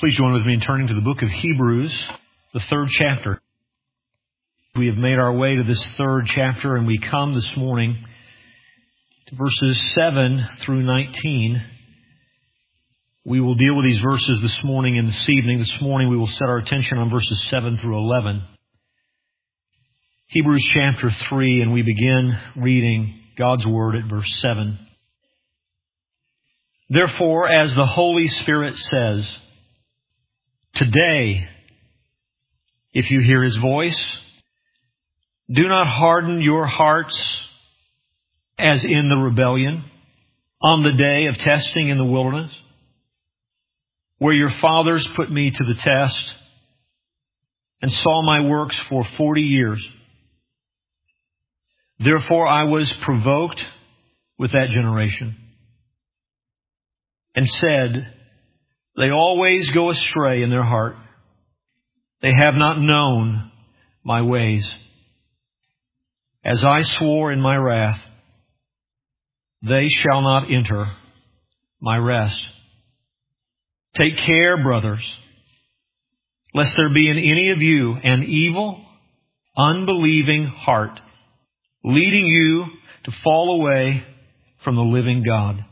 Please join with me in turning to the book of Hebrews, the 3rd chapter. We have made our way to this 3rd chapter, and we come this morning to verses 7 through 19. We will deal with these verses this morning and this evening. This morning we will set our attention on verses 7 through 11. Hebrews chapter 3, and we begin reading God's Word at verse 7. Therefore, as the Holy Spirit says, today, if you hear His voice, do not harden your hearts as in the rebellion on the day of testing in the wilderness, where your fathers put me to the test and saw my works for 40 years. Therefore I was provoked with that generation and said, they always go astray in their heart. They have not known my ways. As I swore in my wrath, they shall not enter my rest. Take care, brothers, lest there be in any of you an evil, unbelieving heart, leading you to fall away from the living God.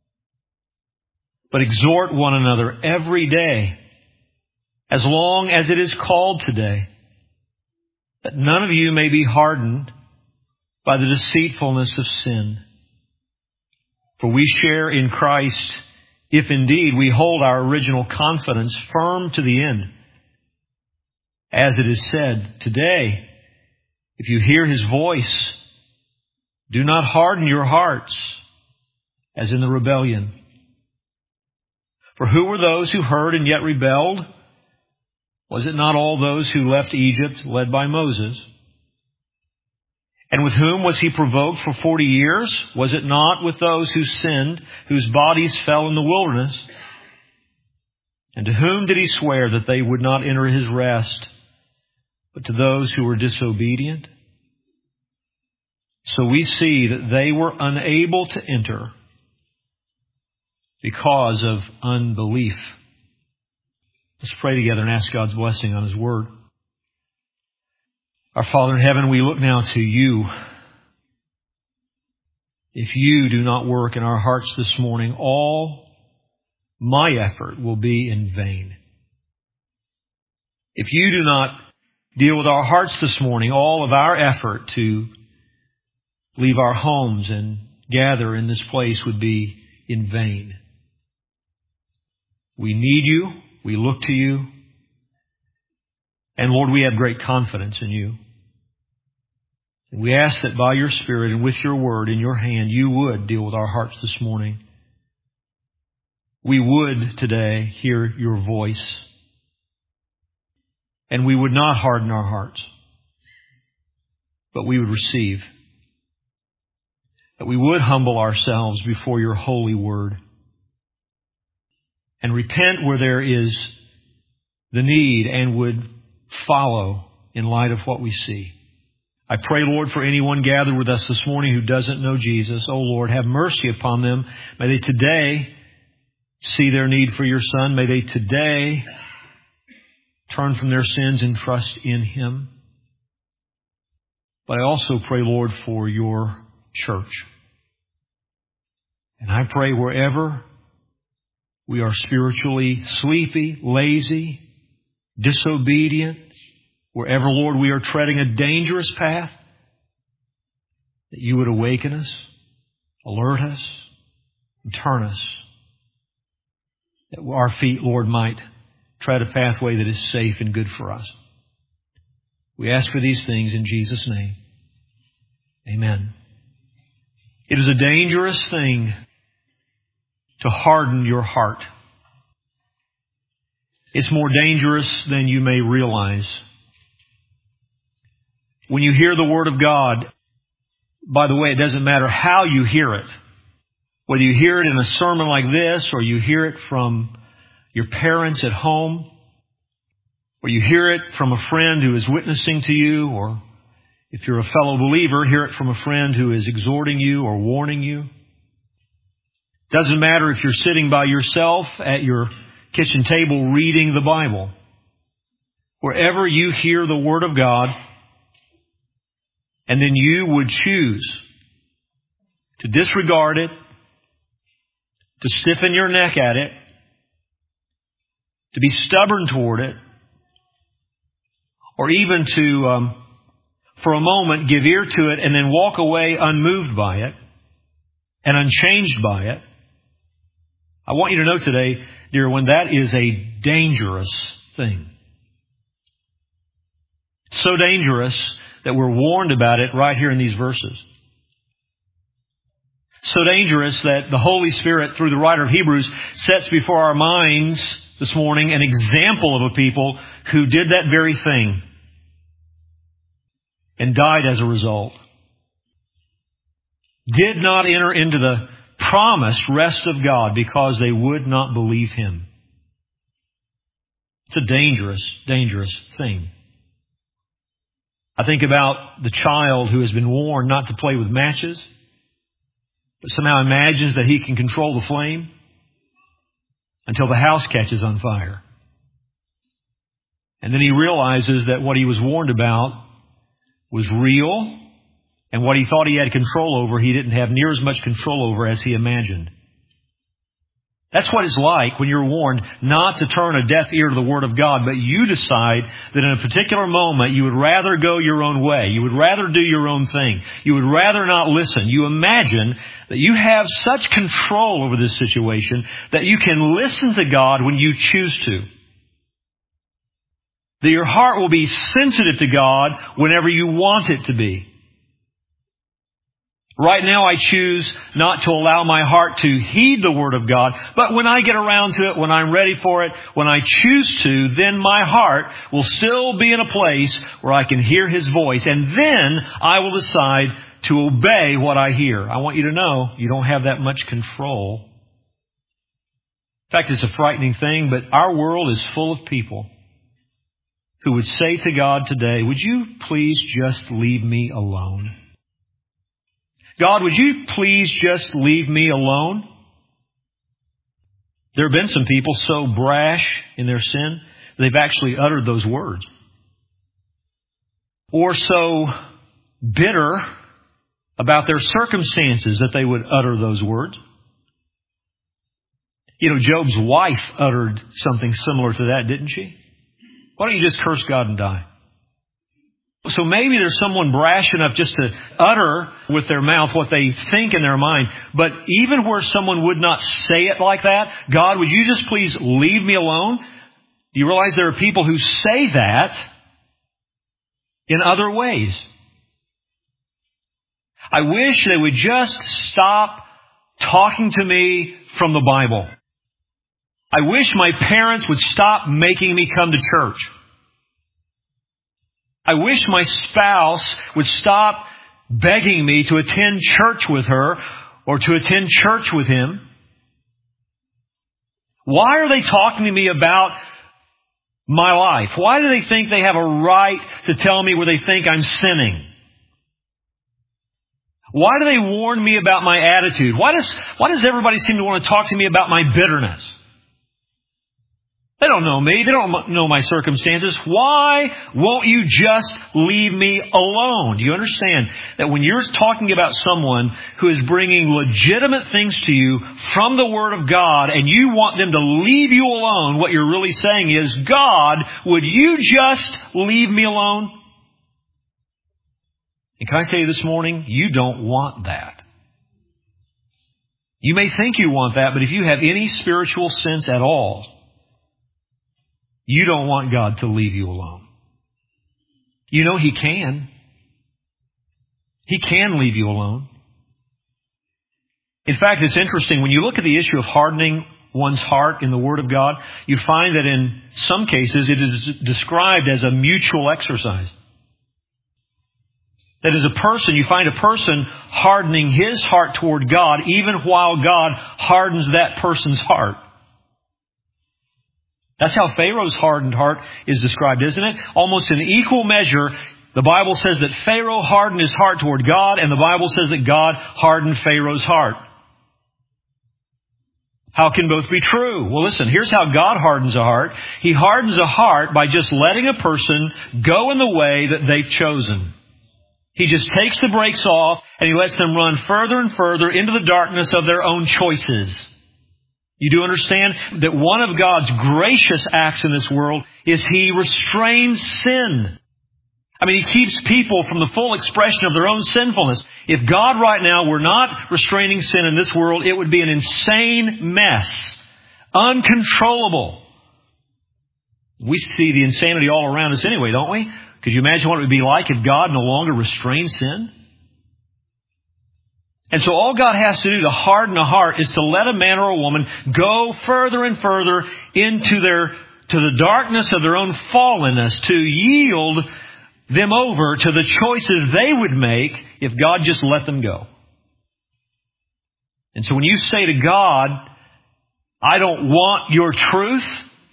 But exhort one another every day, as long as it is called today, that none of you may be hardened by the deceitfulness of sin. For we share in Christ, if indeed we hold our original confidence firm to the end. As it is said, today, if you hear His voice, do not harden your hearts, as in the rebellion. For who were those who heard and yet rebelled? Was it not all those who left Egypt, led by Moses? And with whom was He provoked for 40 years? Was it not with those who sinned, whose bodies fell in the wilderness? And to whom did He swear that they would not enter His rest, but to those who were disobedient? So we see that they were unable to enter because of unbelief. Let's pray together and ask God's blessing on His Word. Our Father in heaven, we look now to You. If You do not work in our hearts this morning, all my effort will be in vain. If You do not deal with our hearts this morning, all of our effort to leave our homes and gather in this place would be in vain. We need You. We look to You. And Lord, we have great confidence in You. And we ask that by Your Spirit and with Your Word in Your hand, You would deal with our hearts this morning. We would today hear Your voice. And we would not harden our hearts, but we would receive. That we would humble ourselves before Your holy Word and repent where there is the need and would follow in light of what we see. I pray, Lord, for anyone gathered with us this morning who doesn't know Jesus. Oh, Lord, have mercy upon them. May they today see their need for Your Son. May they today turn from their sins and trust in Him. But I also pray, Lord, for Your church. And I pray wherever we are spiritually sleepy, lazy, disobedient, wherever, Lord, we are treading a dangerous path, that You would awaken us, alert us, and turn us, that our feet, Lord, might tread a pathway that is safe and good for us. We ask for these things in Jesus' name. Amen. It is a dangerous thing to harden your heart. It's more dangerous than you may realize. When you hear the Word of God, by the way, it doesn't matter how you hear it. Whether you hear it in a sermon like this, or you hear it from your parents at home, or you hear it from a friend who is witnessing to you, or if you're a fellow believer, hear it from a friend who is exhorting you or warning you. Doesn't matter if you're sitting by yourself at your kitchen table reading the Bible. Wherever you hear the Word of God, and then you would choose to disregard it, to stiffen your neck at it, to be stubborn toward it, or even to, for a moment, give ear to it and then walk away unmoved by it and unchanged by it. I want you to know today, dear one, that is a dangerous thing. So dangerous that we're warned about it right here in these verses. So dangerous that the Holy Spirit, through the writer of Hebrews, sets before our minds this morning an example of a people who did that very thing and died as a result. Did not enter into the promised rest of God because they would not believe Him. It's a dangerous, dangerous thing. I think about the child who has been warned not to play with matches, but somehow imagines that he can control the flame until the house catches on fire. And then he realizes that what he was warned about was real, and what he thought he had control over, he didn't have near as much control over as he imagined. That's what it's like when you're warned not to turn a deaf ear to the Word of God, but you decide that in a particular moment you would rather go your own way. You would rather do your own thing. You would rather not listen. You imagine that you have such control over this situation that you can listen to God when you choose to. That your heart will be sensitive to God whenever you want it to be. Right now I choose not to allow my heart to heed the Word of God, but when I get around to it, when I'm ready for it, when I choose to, then my heart will still be in a place where I can hear His voice, and then I will decide to obey what I hear. I want you to know you don't have that much control. In fact, it's a frightening thing, but our world is full of people who would say to God today, would you please just leave me alone? God, would you please just leave me alone? There have been some people so brash in their sin, they've actually uttered those words. Or so bitter about their circumstances that they would utter those words. You know, Job's wife uttered something similar to that, didn't she? Why don't you just curse God and die? So maybe there's someone brash enough just to utter with their mouth what they think in their mind. But even where someone would not say it like that, God, would you just please leave me alone? Do you realize there are people who say that in other ways? I wish they would just stop talking to me from the Bible. I wish my parents would stop making me come to church. I wish my spouse would stop begging me to attend church with her or to attend church with him. Why are they talking to me about my life? Why do they think they have a right to tell me where they think I'm sinning? Why do they warn me about my attitude? Why does everybody seem to want to talk to me about my bitterness? They don't know me. They don't know my circumstances. Why won't you just leave me alone? Do you understand that when you're talking about someone who is bringing legitimate things to you from the Word of God and you want them to leave you alone, what you're really saying is, God, would you just leave me alone? And can I tell you this morning, you don't want that. You may think you want that, but if you have any spiritual sense at all, you don't want God to leave you alone. You know He can. He can leave you alone. In fact, it's interesting. When you look at the issue of hardening one's heart in the Word of God, you find that in some cases it is described as a mutual exercise. That as a person, you find a person hardening his heart toward God even while God hardens that person's heart. That's how Pharaoh's hardened heart is described, isn't it? Almost in equal measure, the Bible says that Pharaoh hardened his heart toward God, and the Bible says that God hardened Pharaoh's heart. How can both be true? Well, listen, here's how God hardens a heart. He hardens a heart by just letting a person go in the way that they've chosen. He just takes the brakes off and He lets them run further and further into the darkness of their own choices. You do understand that one of God's gracious acts in this world is He restrains sin. I mean, He keeps people from the full expression of their own sinfulness. If God right now were not restraining sin in this world, it would be an insane mess. Uncontrollable. We see the insanity all around us anyway, don't we? Could you imagine what it would be like if God no longer restrained sin? And so all God has to do to harden a heart is to let a man or a woman go further and further into the darkness of their own fallenness, to yield them over to the choices they would make if God just let them go. And so when you say to God, I don't want your truth,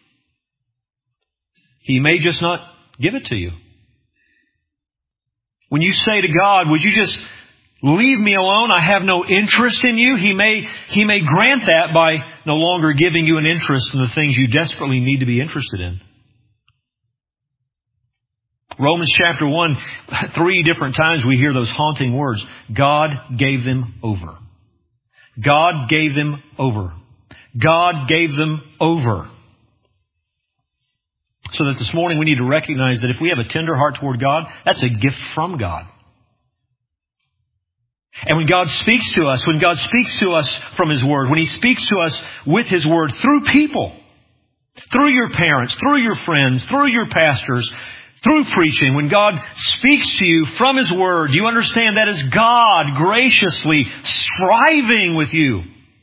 He may just not give it to you. When you say to God, would you just leave me alone? I have no interest in you. He may grant that by no longer giving you an interest in the things you desperately need to be interested in. Romans chapter 1, 3 different times we hear those haunting words. God gave them over. God gave them over. God gave them over. So that this morning we need to recognize that if we have a tender heart toward God, that's a gift from God. And when God speaks to us, from His Word, when He speaks to us with His Word through people, through your parents, through your friends, through your pastors, through preaching, when God speaks to you from His Word, you understand that is God graciously striving with you.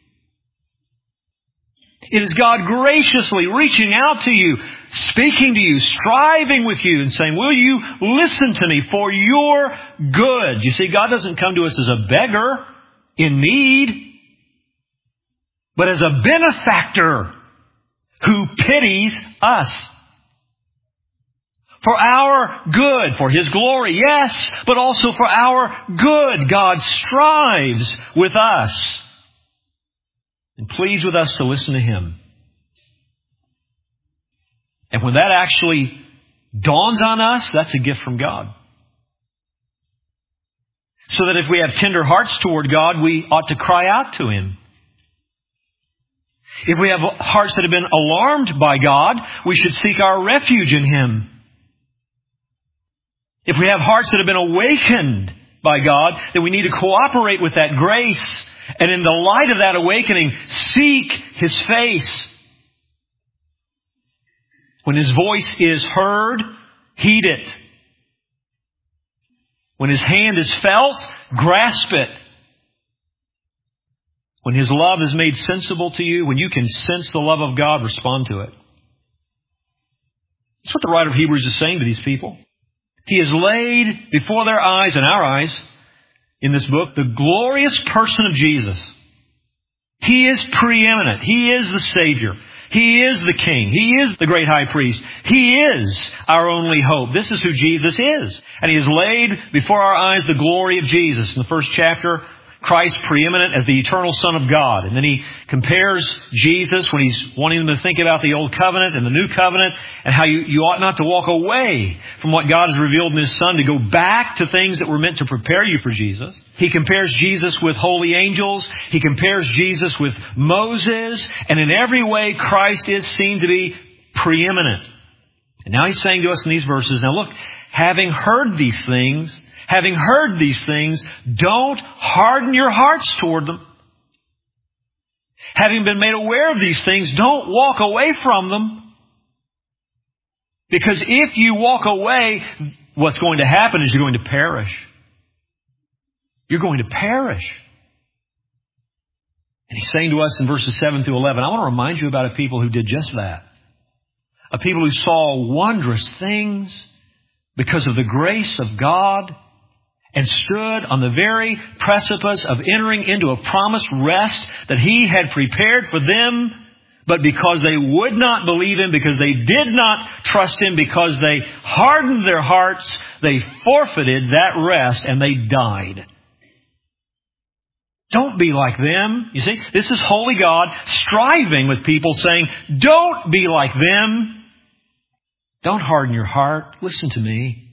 It is God graciously reaching out to you, speaking to you, striving with you, and saying, will you listen to me for your good? You see, God doesn't come to us as a beggar in need, but as a benefactor who pities us. For our good, for His glory, yes, but also for our good. God strives with us and pleads with us to listen to Him. And when that actually dawns on us, that's a gift from God. So that if we have tender hearts toward God, we ought to cry out to Him. If we have hearts that have been alarmed by God, we should seek our refuge in Him. If we have hearts that have been awakened by God, then we need to cooperate with that grace. And in the light of that awakening, seek His face. When His voice is heard, heed it. When His hand is felt, grasp it. When His love is made sensible to you, when you can sense the love of God, respond to it. That's what the writer of Hebrews is saying to these people. He has laid before their eyes and our eyes in this book the glorious person of Jesus. He is preeminent. He is the Savior. He is the King. He is the great high priest. He is our only hope. This is who Jesus is. And He has laid before our eyes the glory of Jesus. In the first chapter, Christ preeminent as the eternal Son of God. And then He compares Jesus when He's wanting them to think about the Old Covenant and the New Covenant and how you ought not to walk away from what God has revealed in His Son to go back to things that were meant to prepare you for Jesus. He compares Jesus with holy angels. He compares Jesus with Moses. And in every way, Christ is seen to be preeminent. And now He's saying to us in these verses, now look, having heard these things, don't harden your hearts toward them. Having been made aware of these things, don't walk away from them. Because if you walk away, what's going to happen is you're going to perish. You're going to perish. And He's saying to us in verses 7 through 11, I want to remind you about a people who did just that. A people who saw wondrous things because of the grace of God, and stood on the very precipice of entering into a promised rest that He had prepared for them. But because they would not believe Him, because they did not trust Him, because they hardened their hearts, they forfeited that rest and they died. Don't be like them. You see, this is holy God striving with people, saying, don't be like them. Don't harden your heart. Listen to me.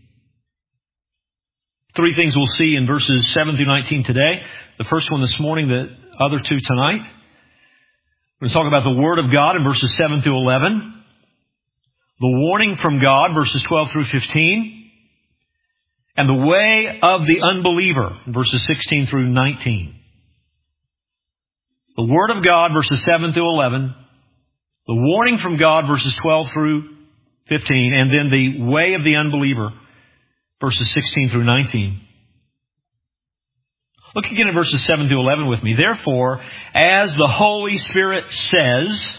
3 things we'll see in verses 7 through 19 today. The first one this morning, the other 2 tonight. We're going to talk about the Word of God in verses 7 through 11. The warning from God, verses 12 through 15. And the way of the unbeliever, verses 16 through 19. The Word of God, verses 7 through 11. The warning from God, verses 12 through 15. And then the way of the unbeliever, verses 16 through 19. Look again at verses 7 through 11 with me. Therefore, as the Holy Spirit says,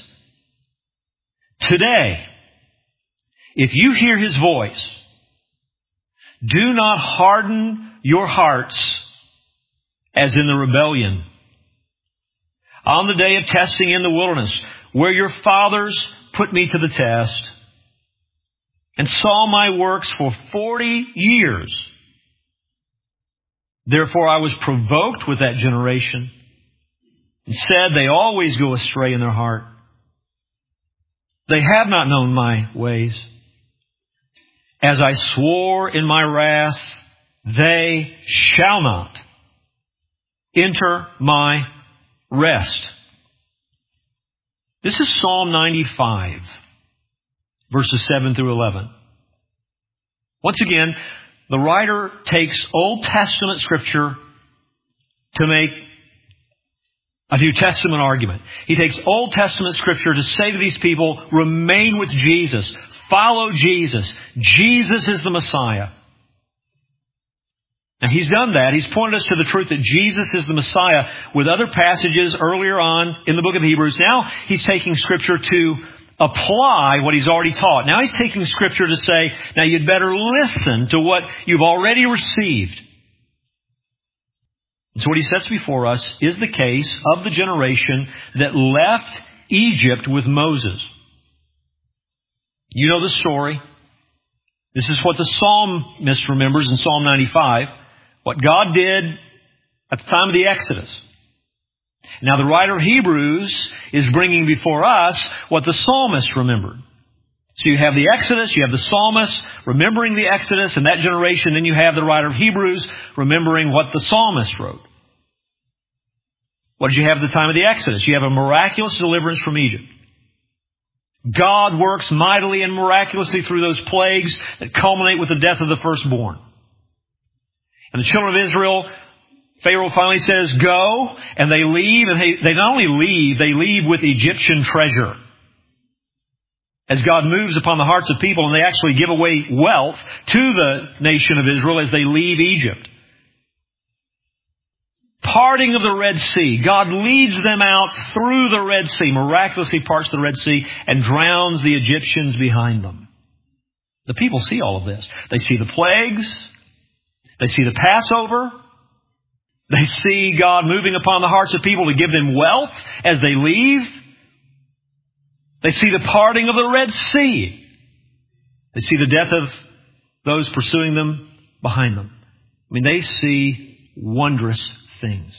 today, if you hear His voice, do not harden your hearts as in the rebellion on the day of testing in the wilderness, where your fathers put me to the test and saw my works for 40 years. Therefore I was provoked with that generation and said, they always go astray in their heart. They have not known my ways. As I swore in my wrath, they shall not enter my rest. This is Psalm 95, verses 7 through 11. Once again, the writer takes Old Testament Scripture to make a New Testament argument. He takes Old Testament Scripture to say to these people, remain with Jesus. Follow Jesus. Jesus is the Messiah. Now, He's done that. He's pointed us to the truth that Jesus is the Messiah with other passages earlier on in the book of Hebrews. Now, He's taking Scripture to apply what He's already taught. Now, He's taking Scripture to say, now you'd better listen to what you've already received. And so what He sets before us is the case of the generation that left Egypt with Moses. You know the story. This is what the psalmist remembers in Psalm 95. What God did at the time of the Exodus. Now the writer of Hebrews is bringing before us what the psalmist remembered. So you have the Exodus, you have the psalmist remembering the Exodus and that generation. Then you have the writer of Hebrews remembering what the psalmist wrote. What did you have at the time of the Exodus? You have a miraculous deliverance from Egypt. God works mightily and miraculously through those plagues that culminate with the death of the firstborn. And the children of Israel, Pharaoh finally says, go, and they leave, and they not only leave, they leave with Egyptian treasure. As God moves upon the hearts of people, and they actually give away wealth to the nation of Israel as they leave Egypt. Parting of the Red Sea. God leads them out through the Red Sea, miraculously parts the Red Sea, and drowns the Egyptians behind them. The people see all of this. They see the plagues. They see the Passover. They see God moving upon the hearts of people to give them wealth as they leave. They see the parting of the Red Sea. They see the death of those pursuing them behind them. I mean, they see wondrous things.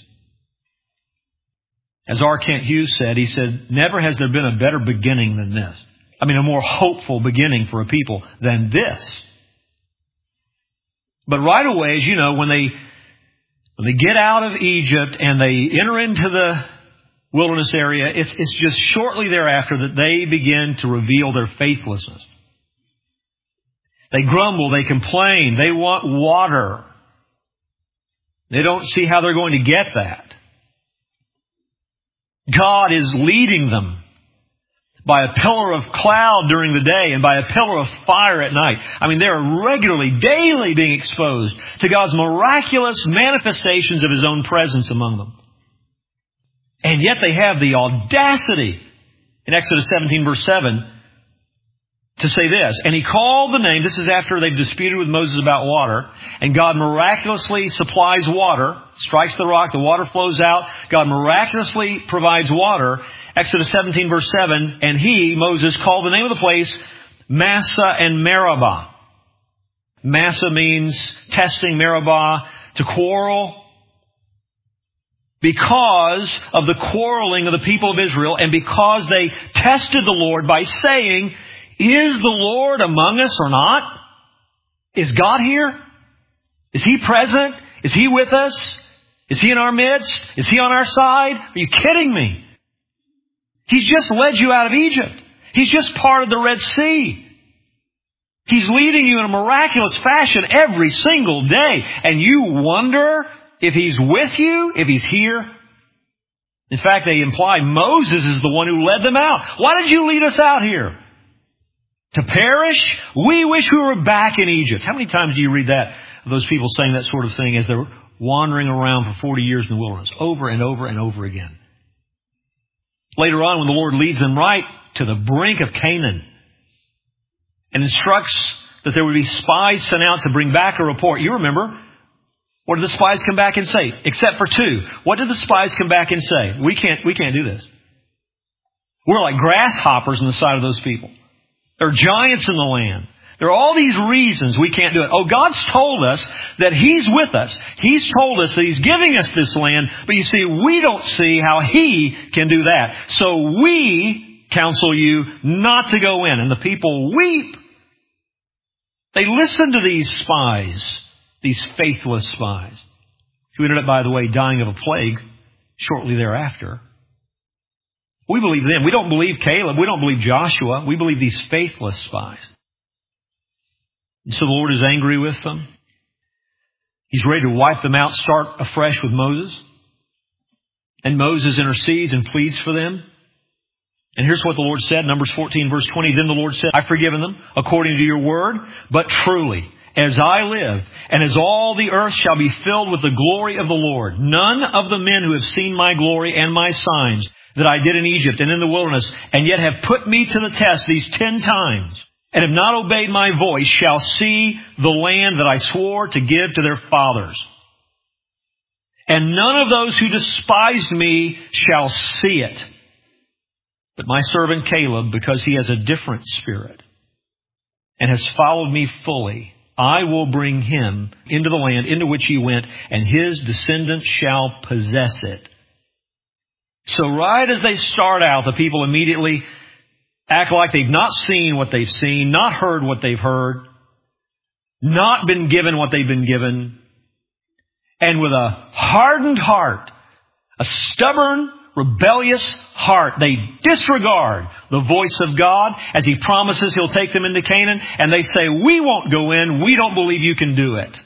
As R. Kent Hughes said, he said, never has there been a better beginning than this. I mean, a more hopeful beginning for a people than this. But right away, as you know, when they get out of Egypt and they enter into the wilderness area, it's just shortly thereafter that they begin to reveal their faithlessness. They grumble, they complain, they want water. They don't see how they're going to get that. God is leading them by a pillar of cloud during the day and by a pillar of fire at night. I mean, they're regularly, daily being exposed to God's miraculous manifestations of His own presence among them. And yet they have the audacity in Exodus 17 verse 7 to say this. And He called the name, this is after they've disputed with Moses about water, and God miraculously supplies water, strikes the rock, the water flows out, God miraculously provides water. Exodus 17 verse 7, and He, Moses, called the name of the place Massah and Meribah. Massah means testing, Meribah, to quarrel. because of the quarreling of the people of Israel and because they tested the Lord by saying, is the Lord among us or not? Is God here? Is He present? Is He with us? Is He in our midst? Is He on our side? Are you kidding me? He's just led you out of Egypt. He's just parted the Red Sea. He's leading you in a miraculous fashion every single day. And you wonder if He's with you, if He's here. In fact, they imply Moses is the one who led them out. Why did you lead us out here? To perish? We wish we were back in Egypt. How many times do you read that? Those people saying that sort of thing as they're wandering around for 40 years in the wilderness. Over and over and over again. Later on, when the Lord leads them right to the brink of Canaan and instructs that there would be spies sent out to bring back a report. You remember, what did the spies come back and say? Except for two. What did the spies come back and say? We can't do this. We're like grasshoppers in the sight of those people. There are giants in the land. There are all these reasons we can't do it. Oh, God's told us that He's with us. He's told us that He's giving us this land. But you see, we don't see how He can do that. So we counsel you not to go in. And the people weep. They listen to these spies, these faithless spies, who ended up, by the way, dying of a plague shortly thereafter. We believe them. We don't believe Caleb. We don't believe Joshua. We believe these faithless spies. And so the Lord is angry with them. He's ready to wipe them out, start afresh with Moses. And Moses intercedes and pleads for them. And here's what the Lord said, Numbers 14, verse 20. Then the Lord said, I've forgiven them according to your word, but truly, as I live, and as all the earth shall be filled with the glory of the Lord, none of the men who have seen my glory and my signs that I did in Egypt and in the wilderness, and yet have put me to the test these 10 times, and have not obeyed my voice, shall see the land that I swore to give to their fathers. And none of those who despised me shall see it. But my servant Caleb, because he has a different spirit and has followed me fully, I will bring him into the land into which he went, and his descendants shall possess it. So right as they start out, the people immediately act like they've not seen what they've seen, not heard what they've heard, not been given what they've been given. And with a hardened heart, a stubborn, rebellious heart, they disregard the voice of God as He promises He'll take them into Canaan. And they say, we won't go in. We don't believe you can do it.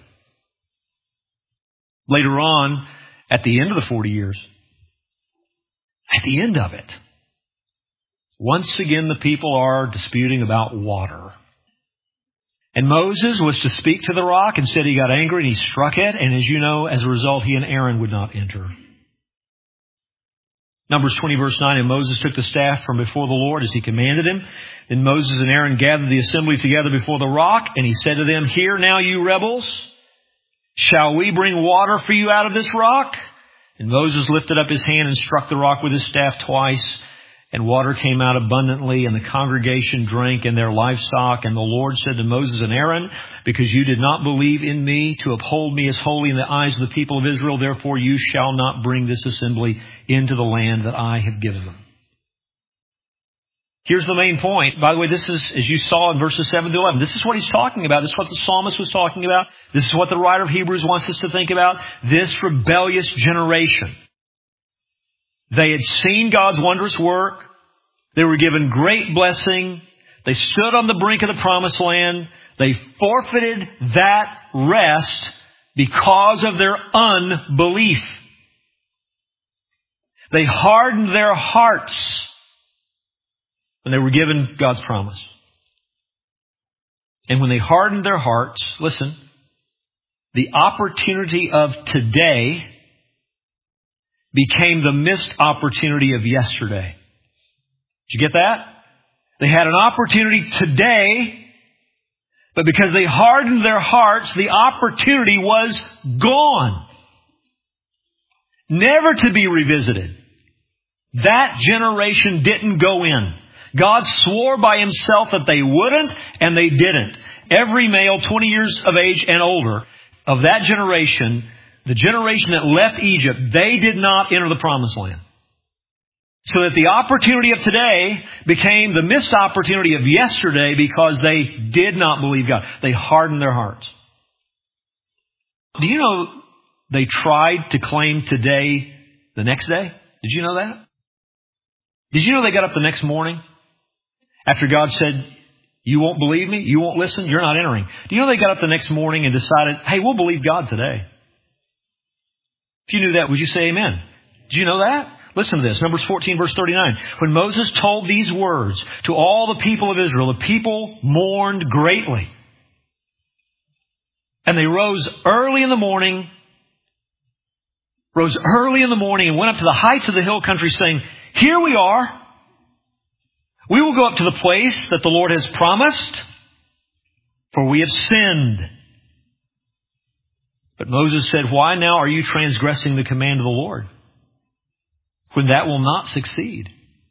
Later on, at the end of the 40 years, at the end of it, once again the people are disputing about water. And Moses was to speak to the rock. Instead he got angry and he struck it. And as you know, as a result, he and Aaron would not enter. Numbers 20 verse 9, and Moses took the staff from before the Lord as he commanded him. Then Moses and Aaron gathered the assembly together before the rock, and he said to them, Hear now, you rebels, shall we bring water for you out of this rock? And Moses lifted up his hand and struck the rock with his staff twice, and water came out abundantly, and the congregation drank and their livestock. And the Lord said to Moses and Aaron, Because you did not believe in me to uphold me as holy in the eyes of the people of Israel, therefore you shall not bring this assembly into the land that I have given them. Here's the main point. By the way, this is, as you saw in verses 7 to 11, this is what he's talking about. This is what the psalmist was talking about. This is what the writer of Hebrews wants us to think about. This rebellious generation. They had seen God's wondrous work. They were given great blessing. They stood on the brink of the promised land. They forfeited that rest because of their unbelief. They hardened their hearts when they were given God's promise. And when they hardened their hearts, listen, the opportunity of today became the missed opportunity of yesterday. Did you get that? They had an opportunity today, but because they hardened their hearts, the opportunity was gone. Never to be revisited. That generation didn't go in. God swore by Himself that they wouldn't, and they didn't. Every male 20 years of age and older of that generation, the generation that left Egypt, they did not enter the promised land. So that the opportunity of today became the missed opportunity of yesterday because they did not believe God. They hardened their hearts. Do you know they tried to claim today the next day? Did you know that? Did you know they got up the next morning after God said, you won't believe me? You won't listen? You're not entering. Do you know they got up the next morning and decided, hey, we'll believe God today? If you knew that, would you say amen? Did you know that? Listen to this. Numbers 14, verse 39. When Moses told these words to all the people of Israel, the people mourned greatly. And they rose early in the morning and went up to the heights of the hill country saying, here we are. We will go up to the place that the Lord has promised, for we have sinned. But Moses said, why now are you transgressing the command of the Lord, when that will not succeed?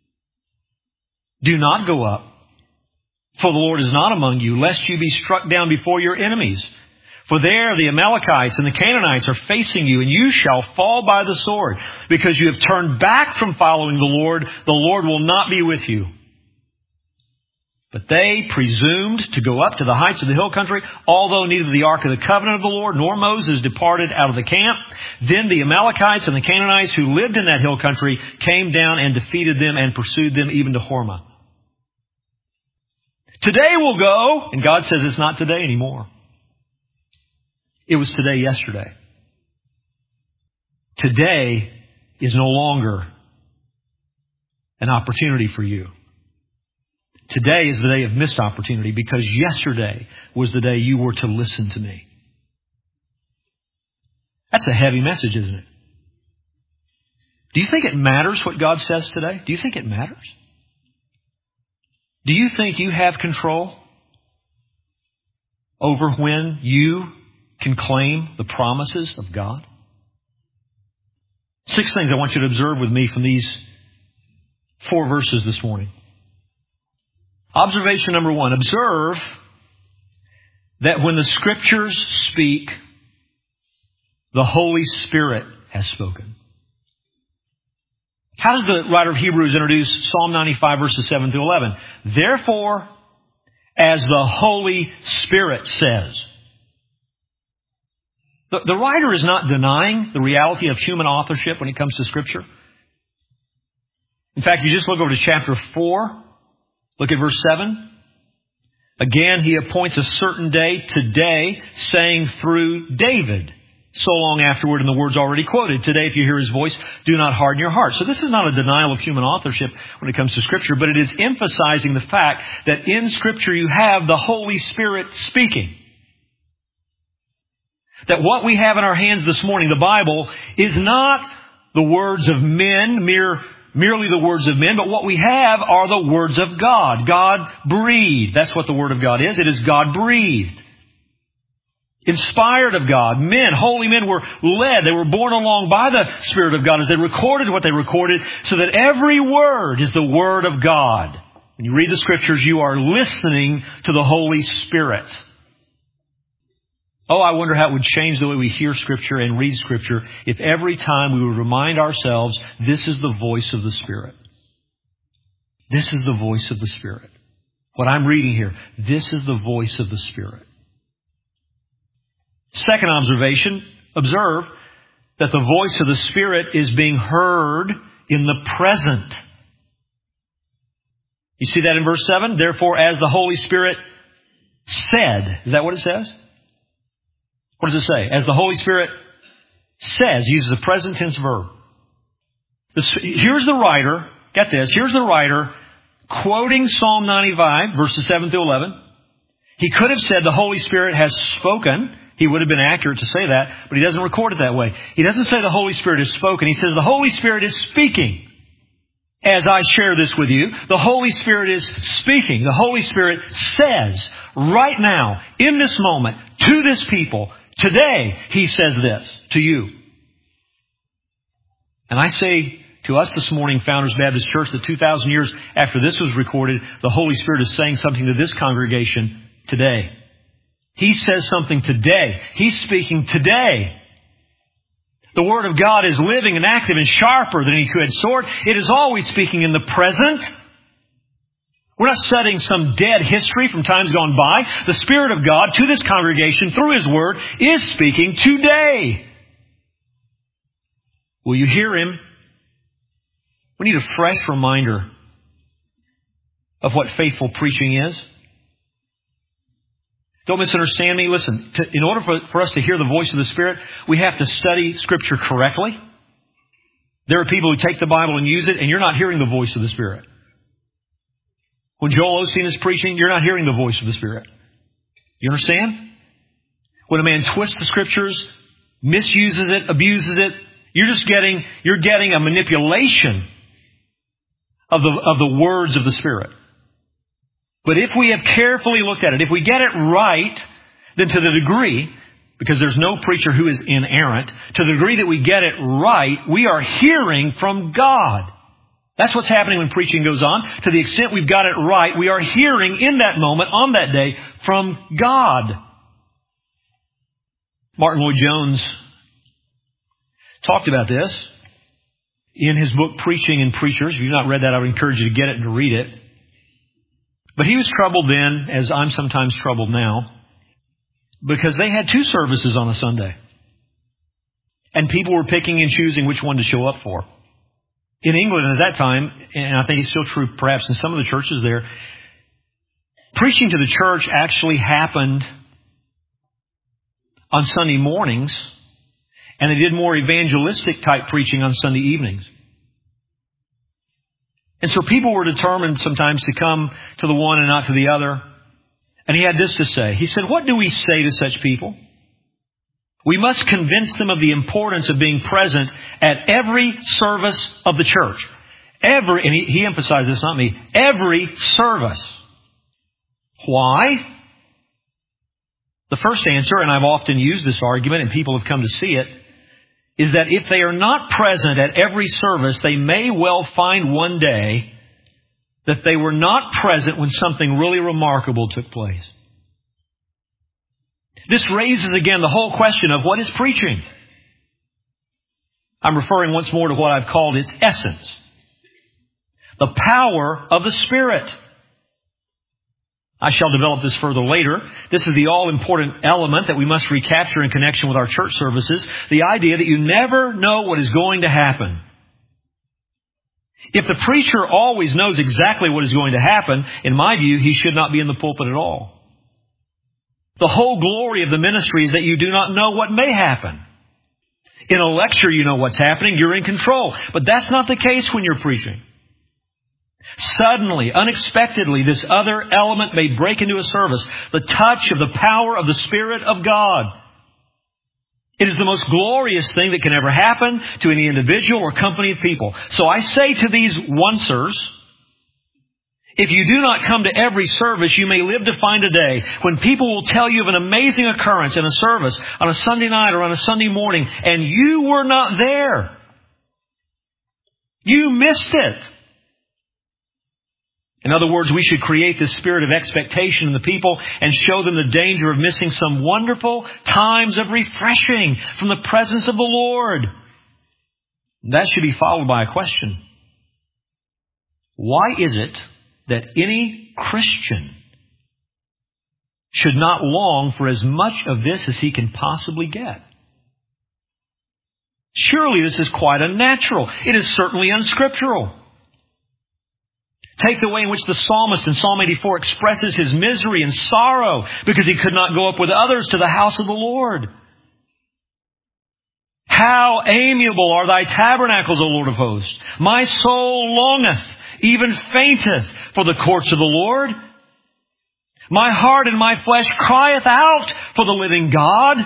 Do not go up, for the Lord is not among you, lest you be struck down before your enemies. For there the Amalekites and the Canaanites are facing you, and you shall fall by the sword. Because you have turned back from following the Lord will not be with you. But they presumed to go up to the heights of the hill country, although neither the ark of the covenant of the Lord nor Moses departed out of the camp. Then the Amalekites and the Canaanites who lived in that hill country came down and defeated them and pursued them even to Hormah. Today we'll go, and God says it's not today anymore. It was today yesterday. Today is no longer an opportunity for you. Today is the day of missed opportunity because yesterday was the day you were to listen to me. That's a heavy message, isn't it? Do you think it matters what God says today? Do you think it matters? Do you think you have control over when you can claim the promises of God? 6 things I want you to observe with me from these 4 verses this morning. Observation number 1, observe that when the Scriptures speak, the Holy Spirit has spoken. How does the writer of Hebrews introduce Psalm 95 verses 7 through 11? Therefore, as the Holy Spirit says. The writer is not denying the reality of human authorship when it comes to Scripture. In fact, you just look over to chapter 4. Look at verse 7. Again, he appoints a certain day today, saying through David, so long afterward in the words already quoted. Today, if you hear his voice, do not harden your heart. So this is not a denial of human authorship when it comes to Scripture, but it is emphasizing the fact that in Scripture you have the Holy Spirit speaking. That what we have in our hands this morning, the Bible, is not the words of men, merely the words of men, but what we have are the words of God. God breathed. That's what the Word of God is. It is God breathed. Inspired of God. Men, holy men were led. They were borne along by the Spirit of God as they recorded what they recorded, so that every word is the Word of God. When you read the Scriptures, you are listening to the Holy Spirit. Oh, I wonder how it would change the way we hear Scripture and read Scripture if every time we would remind ourselves, this is the voice of the Spirit. This is the voice of the Spirit. What I'm reading here, this is the voice of the Spirit. Second observation, observe that the voice of the Spirit is being heard in the present. You see that in verse 7? Therefore, as the Holy Spirit said. Is that what it says? What does it say? As the Holy Spirit says, uses a present tense verb. Here's the writer, get this, here's the writer quoting Psalm 95, verses 7 through 11. He could have said the Holy Spirit has spoken. He would have been accurate to say that, but he doesn't record it that way. He doesn't say the Holy Spirit has spoken. He says the Holy Spirit is speaking. As I share this with you, the Holy Spirit is speaking. The Holy Spirit says right now, in this moment, to this people, today, He says this to you. And I say to us this morning, Founders Baptist Church, that 2,000 years after this was recorded, the Holy Spirit is saying something to this congregation today. He says something today. He's speaking today. The Word of God is living and active and sharper than any two-edged sword. It is always speaking in the present. We're not studying some dead history from times gone by. The Spirit of God to this congregation through His Word is speaking today. Will you hear Him? We need a fresh reminder of what faithful preaching is. Don't misunderstand me. Listen, in order for us to hear the voice of the Spirit, we have to study Scripture correctly. There are people who take the Bible and use it, and you're not hearing the voice of the Spirit. When Joel Osteen is preaching, you're not hearing the voice of the Spirit. You understand? When a man twists the Scriptures, misuses it, abuses it, you're getting a manipulation of the words of the Spirit. But if we have carefully looked at it, if we get it right, then to the degree, because there's no preacher who is inerrant, to the degree that we get it right, we are hearing from God. That's what's happening when preaching goes on. To the extent we've got it right, we are hearing in that moment, on that day, from God. Martin Lloyd-Jones talked about this in his book, Preaching and Preachers. If you've not read that, I would encourage you to get it and to read it. But he was troubled then, as I'm sometimes troubled now, because they had two services on a Sunday. And people were picking and choosing which one to show up for. In England at that time, and I think it's still true perhaps in some of the churches there, preaching to the church actually happened on Sunday mornings, and they did more evangelistic type preaching on Sunday evenings. And so people were determined sometimes to come to the one and not to the other. And he had this to say. He said, "What do we say to such people? We must convince them of the importance of being present at every service of the church." And he emphasized this, not me. Every service. Why? The first answer, and I've often used this argument and people have come to see it, is that if they are not present at every service, they may well find one day that they were not present when something really remarkable took place. This raises again the whole question of what is preaching? I'm referring once more to what I've called its essence. The power of the Spirit. I shall develop this further later. This is the all-important element that we must recapture in connection with our church services. The idea that you never know what is going to happen. If the preacher always knows exactly what is going to happen, in my view, he should not be in the pulpit at all. The whole glory of the ministry is that you do not know what may happen. In a lecture, you know what's happening. You're in control. But that's not the case when you're preaching. Suddenly, unexpectedly, this other element may break into a service. The touch of the power of the Spirit of God. It is the most glorious thing that can ever happen to any individual or company of people. So I say to these oncers, if you do not come to every service, you may live to find a day when people will tell you of an amazing occurrence in a service on a Sunday night or on a Sunday morning, and you were not there. You missed it. In other words, we should create this spirit of expectation in the people and show them the danger of missing some wonderful times of refreshing from the presence of the Lord. That should be followed by a question. Why is it that any Christian should not long for as much of this as he can possibly get? Surely this is quite unnatural. It is certainly unscriptural. Take the way in which the psalmist in Psalm 84 expresses his misery and sorrow because he could not go up with others to the house of the Lord. How amiable are thy tabernacles, O Lord of hosts! My soul longeth, even fainteth, for the courts of the Lord. My heart and my flesh crieth out for the living God.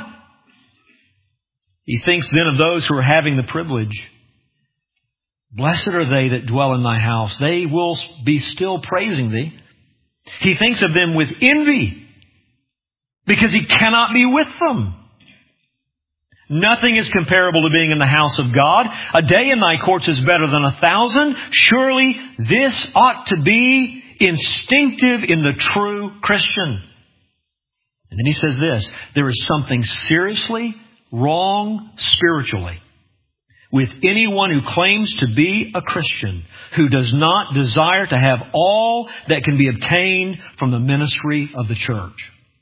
He thinks then of those who are having the privilege. Blessed are they that dwell in thy house. They will be still praising thee. He thinks of them with envy because he cannot be with them. Nothing is comparable to being in the house of God. A day in thy courts is better than 1,000. Surely this ought to be instinctive in the true Christian. And then he says this, there is something seriously wrong spiritually with anyone who claims to be a Christian who does not desire to have all that can be obtained from the ministry of the church.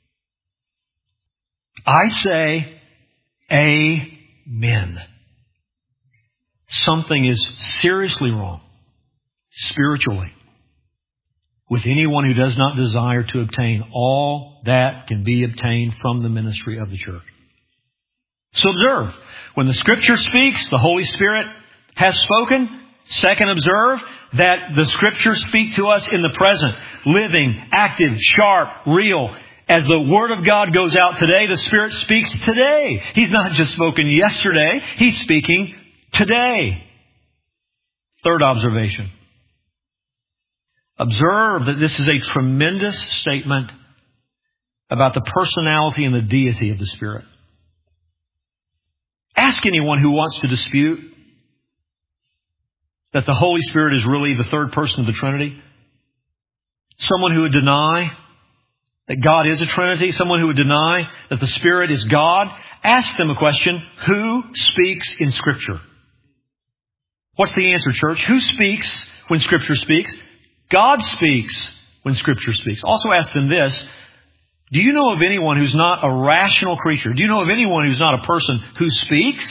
I say, amen. Something is seriously wrong, spiritually, with anyone who does not desire to obtain all that can be obtained from the ministry of the church. So observe, when the Scripture speaks, the Holy Spirit has spoken. Second, observe that the Scriptures speak to us in the present, living, active, sharp, real. As the Word of God goes out today, the Spirit speaks today. He's not just spoken yesterday, He's speaking today. Third observation. Observe that this is a tremendous statement about the personality and the deity of the Spirit. Ask anyone who wants to dispute that the Holy Spirit is really the third person of the Trinity. Someone who would deny that God is a Trinity. Someone who would deny that the Spirit is God. Ask them a question. Who speaks in Scripture? What's the answer, church? Who speaks when Scripture speaks? God speaks when Scripture speaks. Also ask them this. Do you know of anyone who's not a rational creature? Do you know of anyone who's not a person who speaks?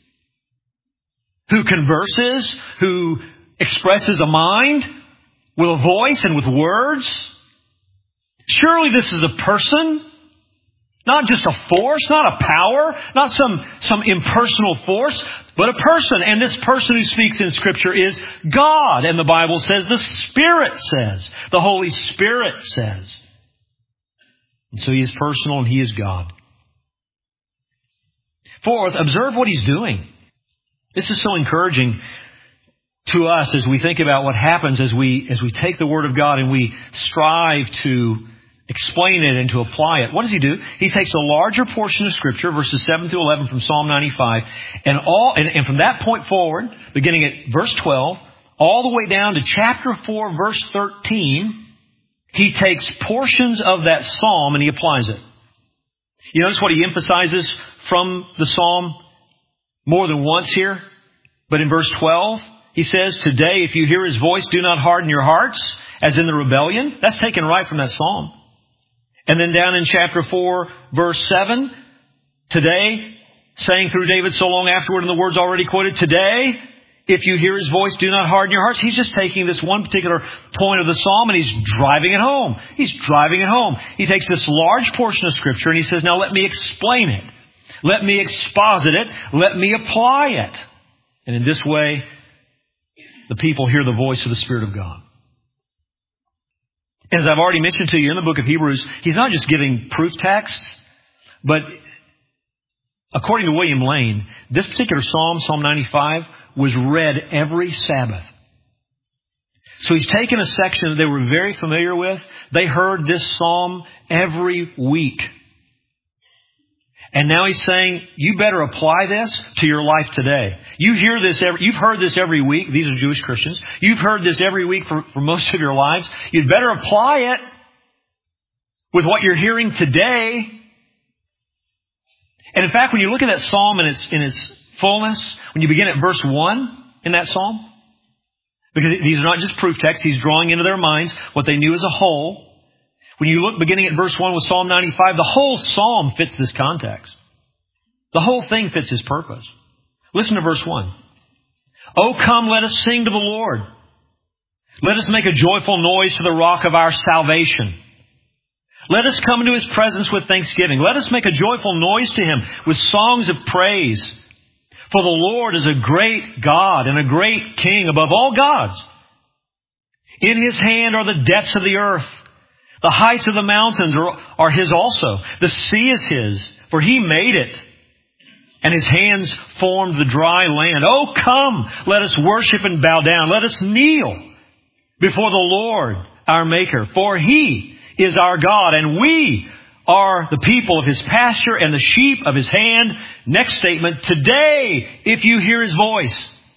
Who converses? Who expresses a mind with a voice and with words? Surely this is a person, not just a force, not a power, not some impersonal force, but a person. And this person who speaks in Scripture is God. And the Bible says, the Spirit says, the Holy Spirit says. And so He is personal and He is God. Fourth, observe what He's doing. This is so encouraging to us as we think about what happens as we take the Word of God and we strive to explain it and to apply it. What does He do? He takes a larger portion of Scripture, verses 7 through 11 from Psalm 95, and from that point forward, beginning at verse 12, all the way down to chapter 4, verse 13, He takes portions of that psalm and He applies it. You notice what He emphasizes from the psalm more than once here? But in verse 12, He says, today, if you hear His voice, do not harden your hearts, as in the rebellion. That's taken right from that psalm. And then down in chapter 4, verse 7, today, saying through David so long afterward in the words already quoted, today, if you hear His voice, do not harden your hearts. He's just taking this one particular point of the psalm and He's driving it home. He's driving it home. He takes this large portion of Scripture and He says, now let me explain it. Let me exposit it. Let me apply it. And in this way, the people hear the voice of the Spirit of God. As I've already mentioned to you in the book of Hebrews, He's not just giving proof texts, but according to William Lane, this particular psalm, Psalm 95, was read every Sabbath. So He's taken a section that they were very familiar with. They heard this psalm every week. And now He's saying, you better apply this to your life today. You've heard this every week. These are Jewish Christians. You've heard this every week for most of your lives. You'd better apply it with what you're hearing today. And in fact, when you look at that psalm in its fullness, when you begin at verse 1 in that psalm, because these are not just proof texts, He's drawing into their minds what they knew as a whole. When you look beginning at verse 1 with Psalm 95, the whole psalm fits this context. The whole thing fits His purpose. Listen to verse 1. Oh, come, let us sing to the Lord. Let us make a joyful noise to the rock of our salvation. Let us come into His presence with thanksgiving. Let us make a joyful noise to Him with songs of praise. For the Lord is a great God and a great King above all gods. In His hand are the depths of the earth. The heights of the mountains are His also. The sea is His, for He made it. And His hands formed the dry land. Oh, come, let us worship and bow down. Let us kneel before the Lord, our Maker. For He is our God, and we are the people of His pasture and the sheep of His hand. Next statement, today, if you hear His voice.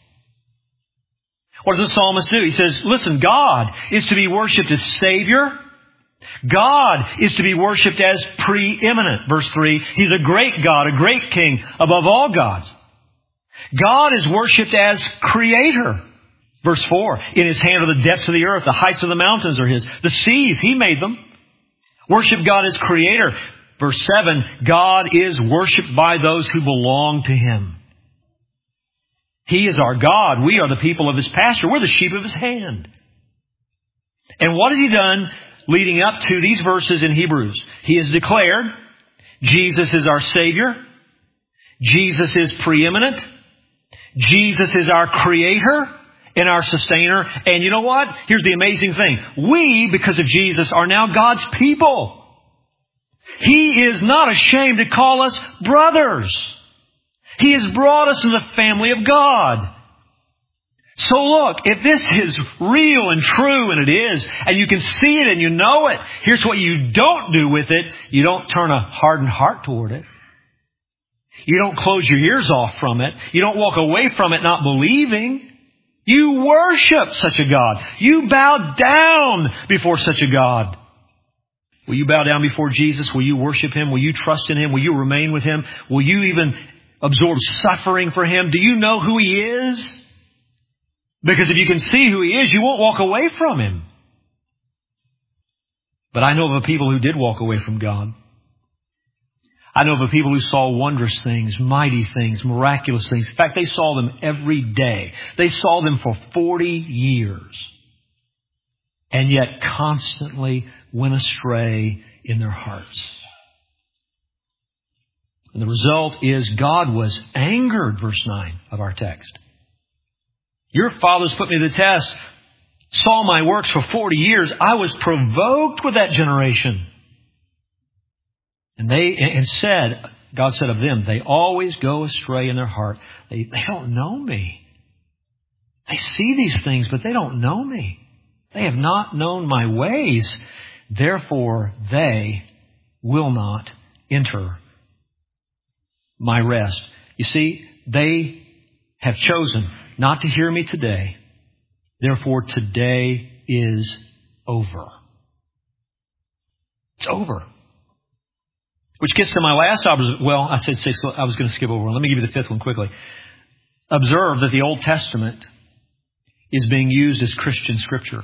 What does the psalmist do? He says, listen, God is to be worshipped as Savior. God is to be worshipped as preeminent. Verse 3, He's a great God, a great King above all gods. God is worshipped as Creator. Verse 4, in His hand are the depths of the earth. The heights of the mountains are His. The seas, He made them. Worship God as Creator. Verse 7, God is worshipped by those who belong to Him. He is our God. We are the people of His pasture. We're the sheep of His hand. And what has He done leading up to these verses in Hebrews? He has declared Jesus is our Savior. Jesus is preeminent. Jesus is our Creator and our Sustainer. And you know what? Here's the amazing thing. We, because of Jesus, are now God's people. He is not ashamed to call us brothers. He has brought us into the family of God. So look, if this is real and true, and it is, and you can see it and you know it, here's what you don't do with it. You don't turn a hardened heart toward it. You don't close your ears off from it. You don't walk away from it not believing. You worship such a God. You bow down before such a God. Will you bow down before Jesus? Will you worship Him? Will you trust in Him? Will you remain with Him? Will you even absorb suffering for Him? Do you know who He is? Because if you can see who He is, you won't walk away from Him. But I know of a people who did walk away from God. I know of a people who saw wondrous things, mighty things, miraculous things. In fact, they saw them every day. They saw them for 40 years. And yet constantly went astray in their hearts. And the result is God was angered, verse 9 of our text. Your fathers put me to the test, saw my works for 40 years. I was provoked with that generation. And God said of them, they always go astray in their heart. They don't know me. They see these things, but they don't know me. They have not known my ways. Therefore, they will not enter my rest. You see, they have chosen not to hear me today. Therefore, today is over. It's over. Which gets to my last observation. Well, I said 6. I was going to skip over one. Let me give you the 5th one quickly. Observe that the Old Testament is being used as Christian Scripture.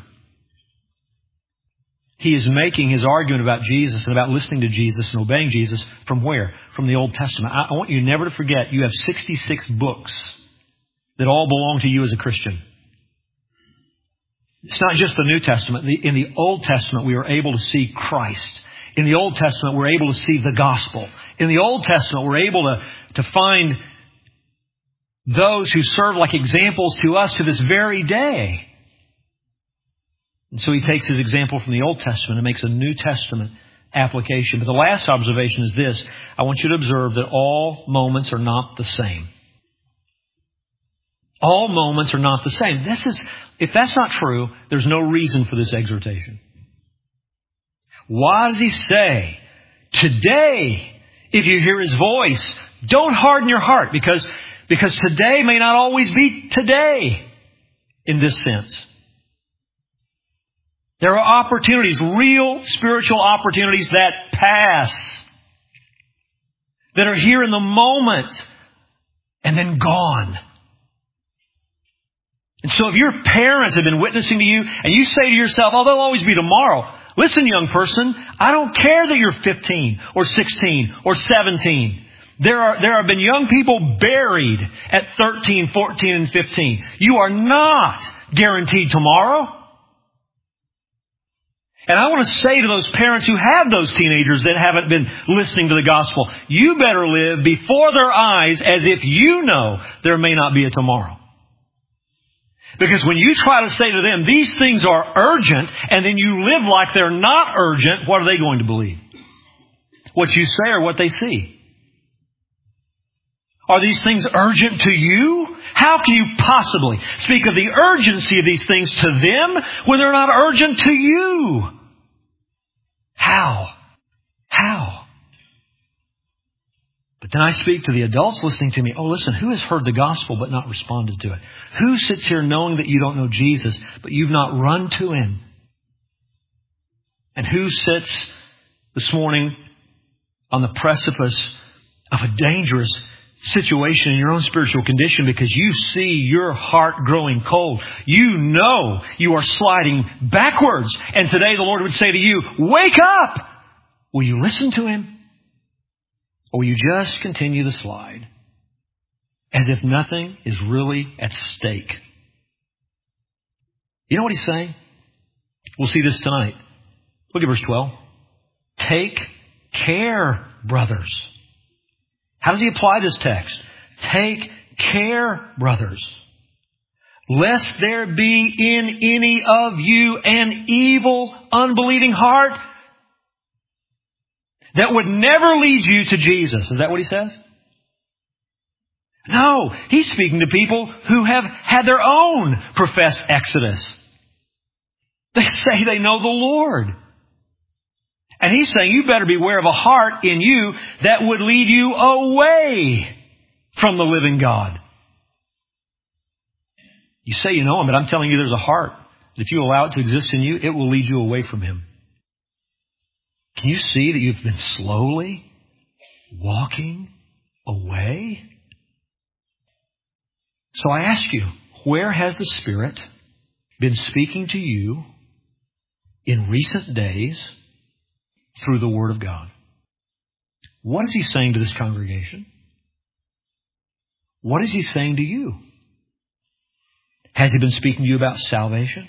He is making his argument about Jesus and about listening to Jesus and obeying Jesus from where? From the Old Testament. I want you never to forget you have 66 books that all belong to you as a Christian. It's not just the New Testament. In the Old Testament, we are able to see Christ. In the Old Testament, we're able to see the gospel. In the Old Testament, we're able to find those who serve like examples to us to this very day. And so he takes his example from the Old Testament and makes a New Testament application. But the last observation is this. I want you to observe that all moments are not the same. All moments are not the same. If that's not true, there's no reason for this exhortation. Why does he say, today, if you hear His voice, don't harden your heart, because today may not always be today in this sense. There are opportunities, real spiritual opportunities that pass, that are here in the moment and then gone. And so if your parents have been witnessing to you and you say to yourself, oh, there'll always be tomorrow. Listen, young person, I don't care that you're 15 or 16 or 17. There have been young people buried at 13, 14, and 15. You are not guaranteed tomorrow. And I want to say to those parents who have those teenagers that haven't been listening to the gospel, you better live before their eyes as if you know there may not be a tomorrow. Because when you try to say to them, these things are urgent, and then you live like they're not urgent, what are they going to believe? What you say or what they see? Are these things urgent to you? How can you possibly speak of the urgency of these things to them when they're not urgent to you? How? But then I speak to the adults listening to me. Oh, listen, who has heard the gospel but not responded to it? Who sits here knowing that you don't know Jesus, but you've not run to Him? And who sits this morning on the precipice of a dangerous situation, in your own spiritual condition, because you see your heart growing cold. You know you are sliding backwards. And today the Lord would say to you, wake up! Will you listen to Him? Or will you just continue the slide as if nothing is really at stake? You know what He's saying? We'll see this tonight. Look at verse 12. Take care, brothers. How does He apply this text? Take care, brothers, lest there be in any of you an evil, unbelieving heart that would never lead you to Jesus. Is that what He says? No, He's speaking to people who have had their own professed exodus. They say they know the Lord. And He's saying you better beware of a heart in you that would lead you away from the living God. You say you know Him, but I'm telling you there's a heart that if you allow it to exist in you, it will lead you away from Him. Can you see that you've been slowly walking away? So I ask you, where has the Spirit been speaking to you in recent days through the Word of God? What is He saying to this congregation? What is He saying to you? Has He been speaking to you about salvation?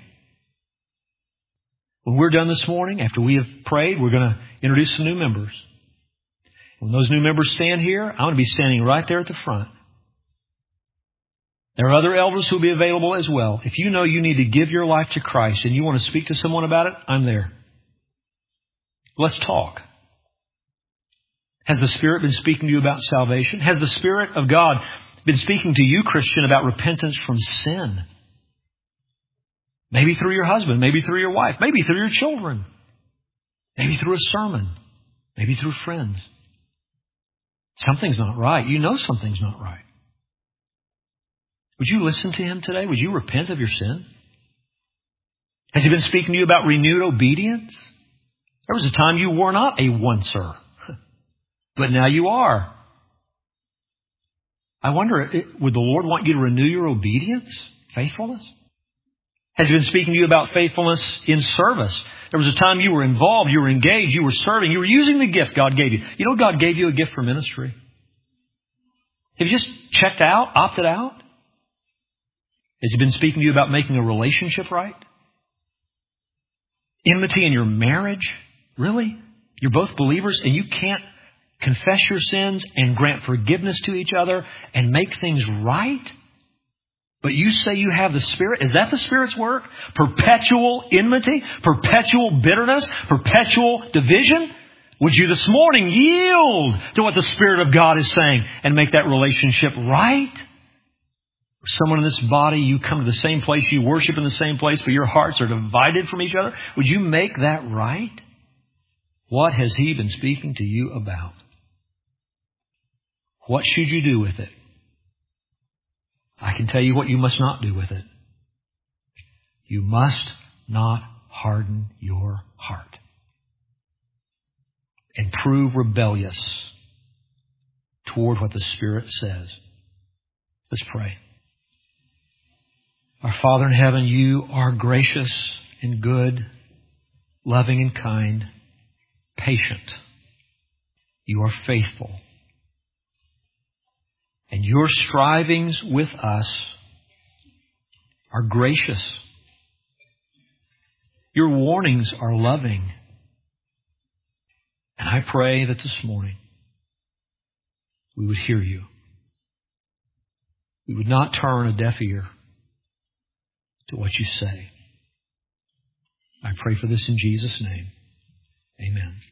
When we're done this morning, after we have prayed, we're going to introduce some new members. When those new members stand here, I'm going to be standing right there at the front. There are other elders who will be available as well. If you know you need to give your life to Christ and you want to speak to someone about it, I'm there. Let's talk. Has the Spirit been speaking to you about salvation? Has the Spirit of God been speaking to you, Christian, about repentance from sin? Maybe through your husband, maybe through your wife, maybe through your children, maybe through a sermon, maybe through friends. Something's not right. You know something's not right. Would you listen to Him today? Would you repent of your sin? Has He been speaking to you about renewed obedience? There was a time you were not a oncer, but now you are. I wonder, would the Lord want you to renew your obedience, faithfulness? Has He been speaking to you about faithfulness in service? There was a time you were involved, you were engaged, you were serving, you were using the gift God gave you. You know God gave you a gift for ministry. Have you just checked out, opted out? Has He been speaking to you about making a relationship right? Enmity in your marriage? Really? You're both believers and you can't confess your sins and grant forgiveness to each other and make things right? But you say you have the Spirit? Is that the Spirit's work? Perpetual enmity? Perpetual bitterness? Perpetual division? Would you this morning yield to what the Spirit of God is saying and make that relationship right? Someone in this body, you come to the same place, you worship in the same place, but your hearts are divided from each other. Would you make that right? What has He been speaking to you about? What should you do with it? I can tell you what you must not do with it. You must not harden your heart and prove rebellious toward what the Spirit says. Let's pray. Our Father in heaven, You are gracious and good, loving and kind, patient. You are faithful. And Your strivings with us are gracious. Your warnings are loving. And I pray that this morning we would hear You. We would not turn a deaf ear to what You say. I pray for this in Jesus' name. Amen.